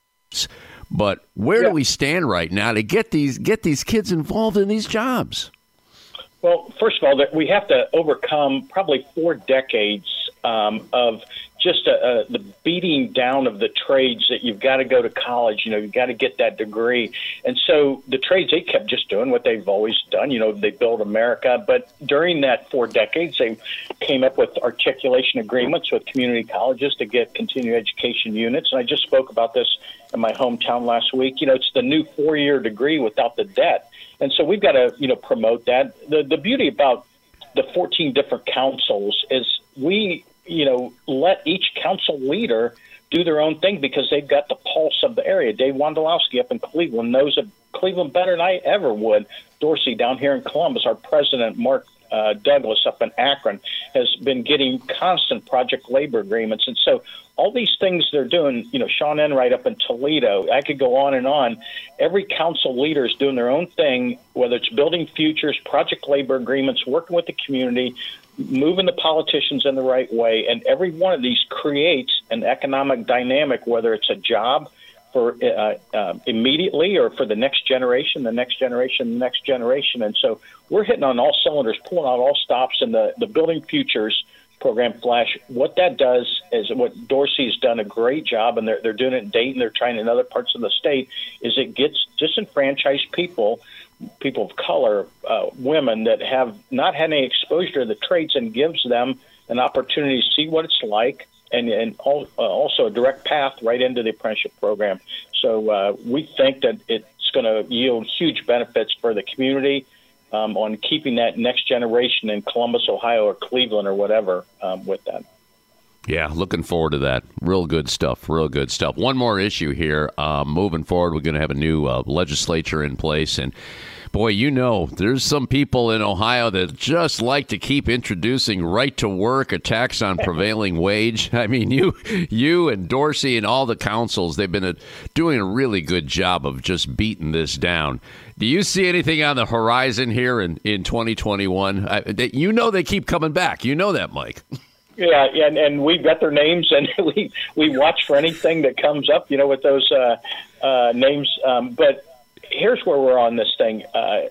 But where yeah. do we stand right now to get these get these kids involved in these jobs? Well, first of all, that we have to overcome probably four decades um, of just a, a, the beating down of the trades that you've got to go to college, you know, you've got to get that degree. And so the trades, they kept just doing what they've always done. You know, they build America. But during that four decades, they came up with articulation agreements with community colleges to get continuing education units. And I just spoke about this in my hometown last week. You know, it's the new four-year degree without the debt. And so we've got to, you know, promote that. The the beauty about the fourteen different councils is we, you know, let each council leader do their own thing because they've got the pulse of the area. Dave Wondolowski up in Cleveland knows Cleveland better than I ever would. Dorsey down here in Columbus, our president, Mark uh, Douglas up in Akron, has been getting constant project labor agreements. And so all these things they're doing, you know, Sean Enright up in Toledo, I could go on and on. Every council leader is doing their own thing, whether it's building futures, project labor agreements, working with the community, moving the politicians in the right way. And every one of these creates an economic dynamic, whether it's a job for uh, uh, immediately or for the next generation, the next generation, the next generation. And so we're hitting on all cylinders, pulling out all stops in the, the Building Futures program, Flash. What that does is what Dorsey's done a great job, and they're, they're doing it in Dayton, they're trying in other parts of the state, is it gets disenfranchised people, people of color, uh, women that have not had any exposure to the trades, and gives them an opportunity to see what it's like, and, and all, uh, also a direct path right into the apprenticeship program. So uh, we think that it's going to yield huge benefits for the community um, on keeping that next generation in Columbus, Ohio, or Cleveland, or whatever um, with that. Yeah, looking forward to that. Real good stuff. Real good stuff. One more issue here. Uh, moving forward, we're going to have a new uh, legislature in place. And, boy, you know, there's some people in Ohio that just like to keep introducing right to work, a tax on prevailing wage. I mean, you you and Dorsey and all the councils, they've been a, doing a really good job of just beating this down. Do you see anything on the horizon here in, in twenty twenty-one? I, they, you know they keep coming back. You know that, Mike. Yeah, and, and we've got their names, and we we watch for anything that comes up, you know, with those uh, uh, names. Um, but here's where we're on this thing. Uh,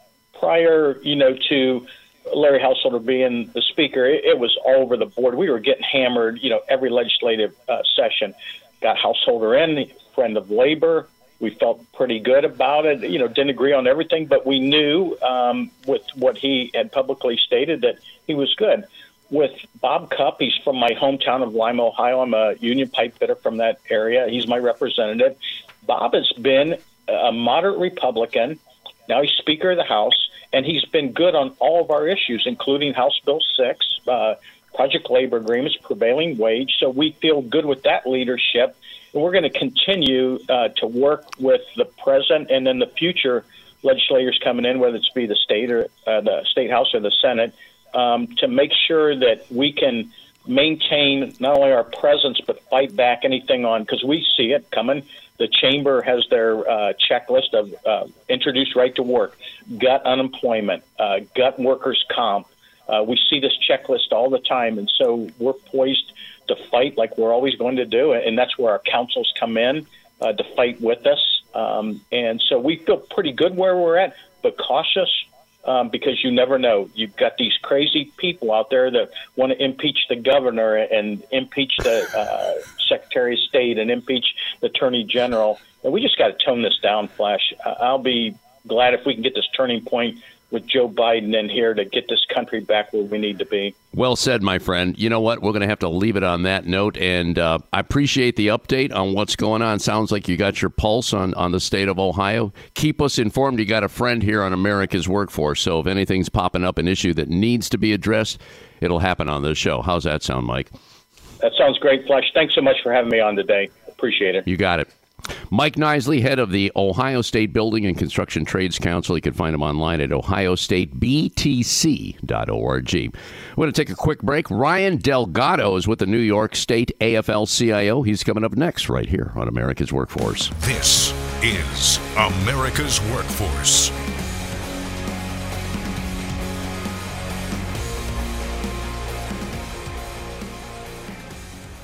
prior, you know, to Larry Householder being the speaker, it, it was all over the board. We were getting hammered, you know, every legislative uh, session. Got Householder in, friend of labor. We felt pretty good about it. You know, didn't agree on everything, but we knew um, with what he had publicly stated that he was good. With Bob Cupp, he's from my hometown of Lima, Ohio. I'm a union pipe fitter from that area. He's my representative. Bob has been a moderate Republican. Now he's Speaker of the House, and he's been good on all of our issues, including House Bill six, uh, project labor agreements, prevailing wage. So we feel good with that leadership, and we're going to continue uh, to work with the present and then the future legislators coming in, whether it's be the state or uh, the state house or the Senate, Um, to make sure that we can maintain not only our presence but fight back anything on, because we see it coming. The chamber has their uh, checklist of uh, introduce right to work, gut unemployment, uh, gut workers' comp. Uh, we see this checklist all the time, and so we're poised to fight like we're always going to do, and that's where our councils come in uh, to fight with us. Um, and so we feel pretty good where we're at, but cautious. Um, because you never know. You've got these crazy people out there that want to impeach the governor and impeach the uh, Secretary of State and impeach the Attorney General. And we just got to tone this down, Flash. I'll be glad if we can get this turning point with Joe Biden in here to get this country back where we need to be. Well said, my friend. You know what? We're going to have to leave it on that note. And uh, I appreciate the update on what's going on. Sounds like you got your pulse on, on the state of Ohio. Keep us informed. You got a friend here on America's Workforce. So if anything's popping up, an issue that needs to be addressed, it'll happen on this show. How's that sound, Mike? That sounds great, Flash. Thanks so much for having me on today. Appreciate it. You got it. Mike Nisley, head of the Ohio State Building and Construction Trades Council. You can find him online at ohio state b t c dot org. We're going to take a quick break. Ryan Delgado is with the New York State A F L C I O. He's coming up next right here on America's Workforce. This is America's Workforce.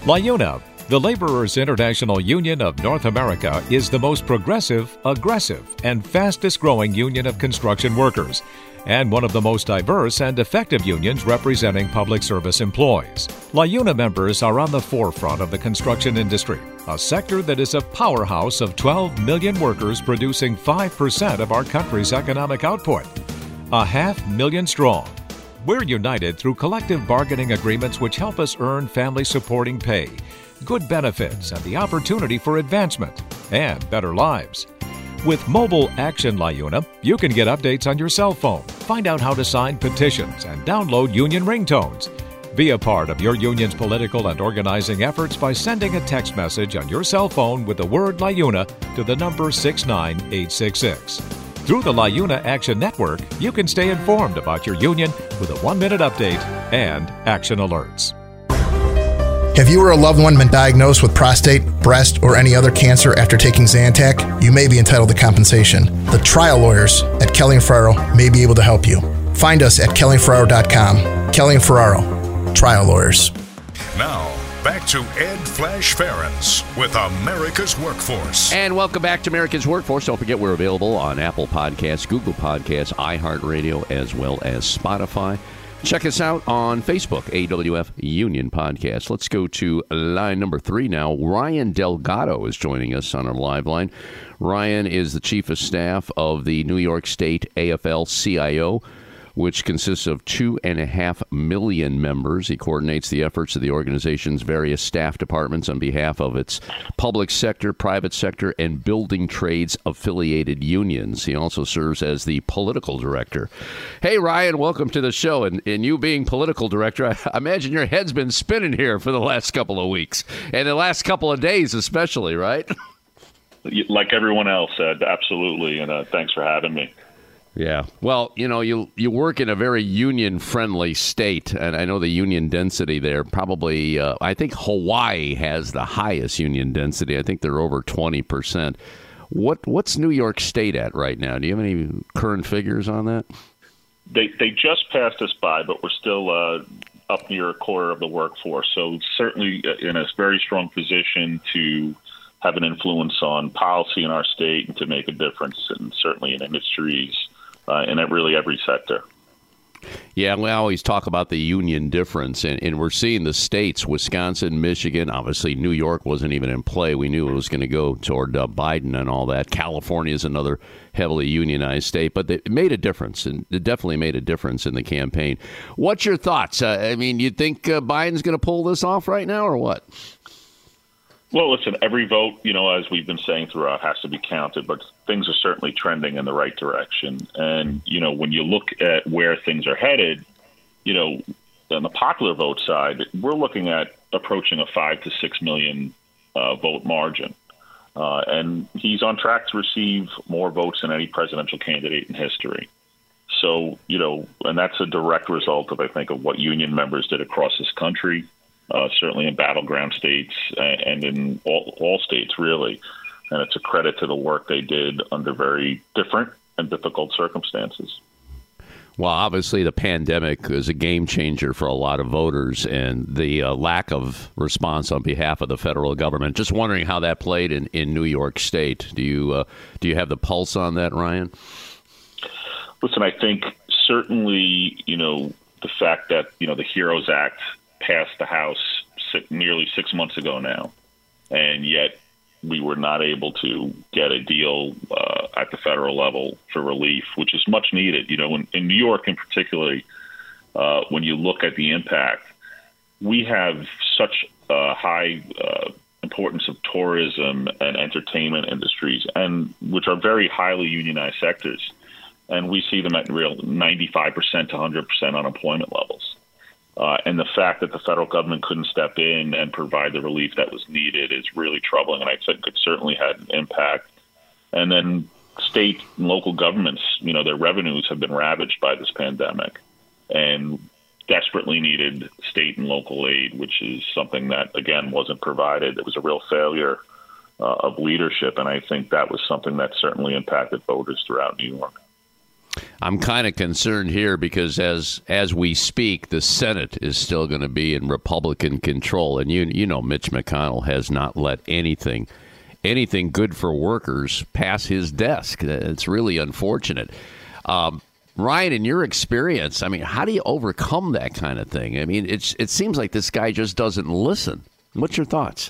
LIUNA, the Laborers International Union of North America, is the most progressive, aggressive, and fastest-growing union of construction workers, and one of the most diverse and effective unions representing public service employees. LIUNA members are on the forefront of the construction industry, a sector that is a powerhouse of twelve million workers producing five percent of our country's economic output. A half million strong. We're united through collective bargaining agreements which help us earn family-supporting pay, good benefits, and the opportunity for advancement and better lives. With Mobile Action LIUNA, you can get updates on your cell phone, find out how to sign petitions, and download union ringtones. Be a part of your union's political and organizing efforts by sending a text message on your cell phone with the word LIUNA to the number six nine eight six six. Through the LIUNA Action Network, you can stay informed about your union with a one-minute update and action alerts. Have you or a loved one been diagnosed with prostate, breast, or any other cancer after taking Zantac? You may be entitled to compensation. The trial lawyers at Kelly and Ferraro may be able to help you. Find us at kelly and ferraro dot com. Kelly and Ferraro, trial lawyers. Now, back to Ed Flash Ferens with America's Workforce. And welcome back to America's Workforce. Don't forget we're available on Apple Podcasts, Google Podcasts, iHeartRadio, as well as Spotify. Check us out on Facebook, A W F Union Podcast. Let's go to line number three now. Ryan Delgado is joining us on our live line. Ryan is the Chief of Staff of the New York State A F L C I O, which consists of two and a half million members. He coordinates the efforts of the organization's various staff departments on behalf of its public sector, private sector, and building trades affiliated unions. He also serves as the political director. Hey, Ryan, welcome to the show. And, and you being political director, I, I imagine your head's been spinning here for the last couple of weeks, and the last couple of days especially, right? Like everyone else, Ed, absolutely. And uh, thanks for having me. Yeah. Well, you know, you you work in a very union-friendly state, and I know the union density there probably, uh, I think Hawaii has the highest union density. I think they're over twenty percent. What What's New York State at right now? Do you have any current figures on that? They they just passed us by, but we're still uh, up near a quarter of the workforce. So certainly in a very strong position to have an influence on policy in our state and to make a difference, and certainly in industries. Uh, in really every sector. Yeah, we always talk about the union difference, and, and we're seeing the states, Wisconsin, Michigan, obviously New York wasn't even in play. We knew it was going to go toward uh, Biden and all that. California is another heavily unionized state, but it made a difference, and it definitely made a difference in the campaign. What's your thoughts? Uh, I mean, you think uh, Biden's going to pull this off right now, or what? Well, listen, every vote, you know, as we've been saying throughout, has to be counted, but things are certainly trending in the right direction. And, you know, when you look at where things are headed, you know, on the popular vote side, we're looking at approaching a five to six million uh, vote margin. Uh, and he's on track to receive more votes than any presidential candidate in history. So, you know, and that's a direct result of, I think, of what union members did across this country. Uh, certainly in battleground states and in all, all states, really. And it's a credit to the work they did under very different and difficult circumstances. Well, obviously, the pandemic is a game changer for a lot of voters, and the uh, lack of response on behalf of the federal government. Just wondering how that played in, in New York State. Do you uh, do you have the pulse on that, Ryan? Listen, I think certainly, you know, the fact that, you know, the HEROES Act passed the House six, nearly six months ago now, and yet we were not able to get a deal uh, at the federal level for relief, which is much needed. You know, in, in New York in particular, uh, when you look at the impact, we have such a high uh, importance of tourism and entertainment industries, and which are very highly unionized sectors, and we see them at real ninety-five percent to one hundred percent unemployment levels. Uh, and the fact that the federal government couldn't step in and provide the relief that was needed is really troubling, and I think it certainly had an impact. And then state and local governments, you know, their revenues have been ravaged by this pandemic and desperately needed state and local aid, which is something that, again, wasn't provided. It was a real failure uh, of leadership, and I think that was something that certainly impacted voters throughout New York. I'm kind of concerned here because as as we speak, the Senate is still going to be in Republican control, and you you know Mitch McConnell has not let anything anything good for workers pass his desk. It's really unfortunate. Um, Ryan, in your experience, I mean, how do you overcome that kind of thing? I mean, it's it seems like this guy just doesn't listen. What's your thoughts?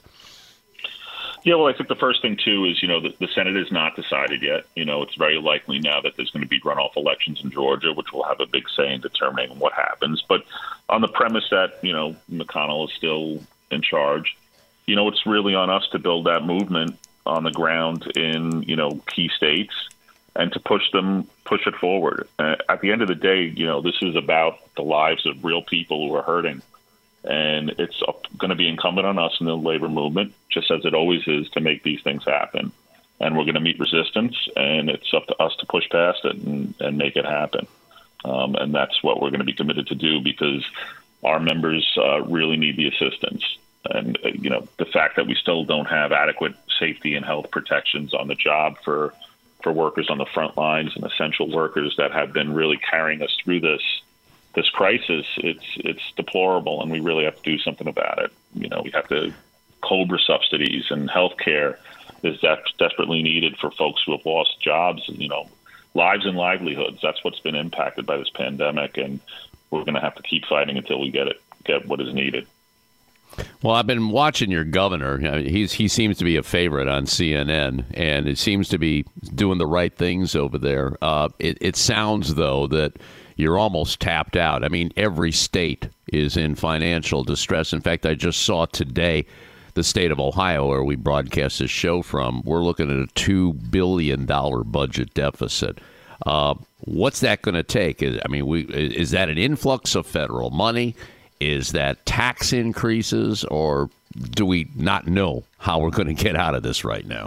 Yeah, well, I think the first thing, too, is, you know, the, the Senate is not decided yet. You know, it's very likely now that there's going to be runoff elections in Georgia, which will have a big say in determining what happens. But on the premise that, you know, McConnell is still in charge, you know, it's really on us to build that movement on the ground in, you know, key states and to push them, push it forward. Uh, at the end of the day, you know, this is about the lives of real people who are hurting. And it's going to be incumbent on us in the labor movement, just as it always is, to make these things happen. And we're going to meet resistance, and it's up to us to push past it and, and make it happen. Um, and that's what we're going to be committed to do, because our members uh, really need the assistance. And, uh, you know, the fact that we still don't have adequate safety and health protections on the job for, for workers on the front lines and essential workers that have been really carrying us through this this crisis, it's it's deplorable, and we really have to do something about it. You know, we have to COBRA subsidies, and health care is de- desperately needed for folks who have lost jobs, and, you know, lives and livelihoods. That's what's been impacted by this pandemic, and we're going to have to keep fighting until we get it, get what is needed. Well, I've been watching your governor. I mean, he's he seems to be a favorite on C N N, and it seems to be doing the right things over there. Uh, it, it sounds, though, that you're almost tapped out. I mean, every state is in financial distress. In fact, I just saw today the state of Ohio, where we broadcast this show from, we're looking at a two billion dollars budget deficit. Uh, what's that going to take? I mean, we, is that an influx of federal money? Is that tax increases? Or do we not know how we're going to get out of this right now?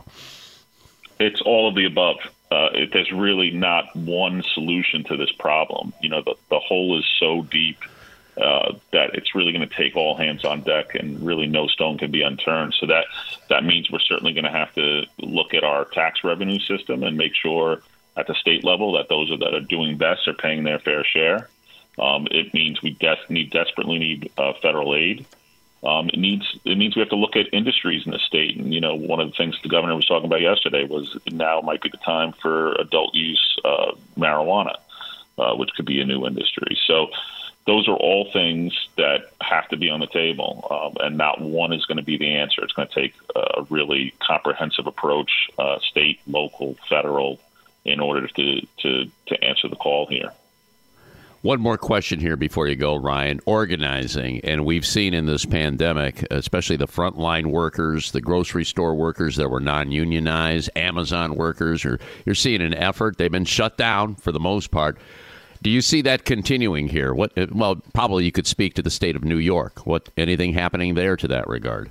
It's all of the above. Uh, it, there's really not one solution to this problem. You know, the, the hole is so deep uh, that it's really going to take all hands on deck, and really no stone can be unturned. So that that means we're certainly going to have to look at our tax revenue system and make sure at the state level that those are, that are doing best are paying their fair share. Um, it means we des- need desperately need uh, federal aid. Um, it needs it means we have to look at industries in the state. And, you know, one of the things the governor was talking about yesterday was now might be the time for adult use uh, marijuana, uh, which could be a new industry. So those are all things that have to be on the table, um, and not one is going to be the answer. It's going to take a really comprehensive approach, uh, state, local, federal, in order to, to, to answer the call here. One more question here before you go, Ryan. Organizing, and we've seen in this pandemic, especially the frontline workers, the grocery store workers that were non-unionized, Amazon workers, or you're seeing an effort. They've been shut down for the most part. Do you see that continuing here? What? Well, probably you could speak to the state of New York. What? Anything happening there to that regard?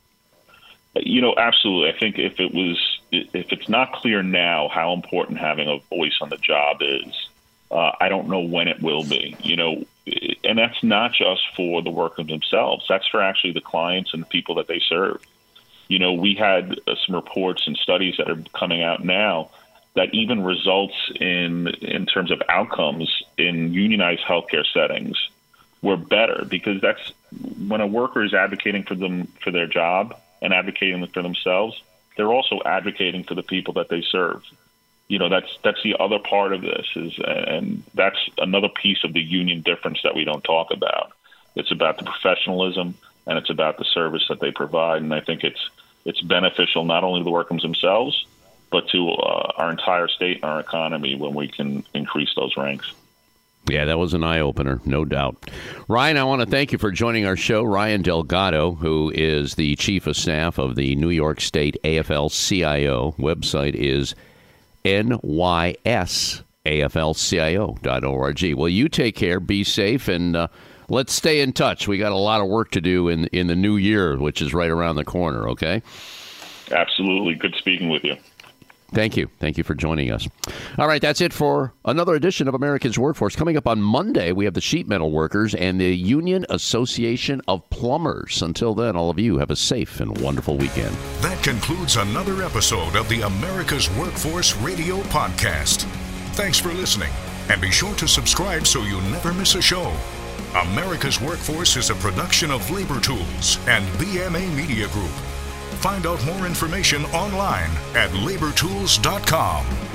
You know, absolutely. I think if it was, if it's not clear now how important having a voice on the job is, Uh, I don't know when it will be, you know, and that's not just for the workers themselves. That's for actually the clients and the people that they serve. You know, we had uh, some reports and studies that are coming out now that even results in, in terms of outcomes in unionized healthcare settings were better, because that's when a worker is advocating for them, for their job and advocating for themselves, they're also advocating for the people that they serve. You know, that's that's the other part of this, is, and that's another piece of the union difference that we don't talk about. It's about the professionalism, and it's about the service that they provide. And I think it's it's beneficial not only to the workers themselves, but to uh, our entire state and our economy when we can increase those ranks. Yeah, that was an eye-opener, no doubt. Ryan, I want to thank you for joining our show. Ryan Delgado, who is the Chief of Staff of the New York State A F L C I O. Website is N Y S A F L C I O dot org. Well, you take care, be safe, and uh, let's stay in touch. We got a lot of work to do in in the new year, which is right around the corner, okay? Absolutely. Good speaking with you. Thank you. Thank you for joining us. All right, that's it for another edition of America's Workforce. Coming up on Monday, we have the sheet metal workers and the Union Association of Plumbers. Until then, all of you have a safe and wonderful weekend. That concludes another episode of the America's Workforce Radio Podcast. Thanks for listening. And be sure to subscribe so you never miss a show. America's Workforce is a production of Labor Tools and B M A Media Group. Find out more information online at labor tools dot com.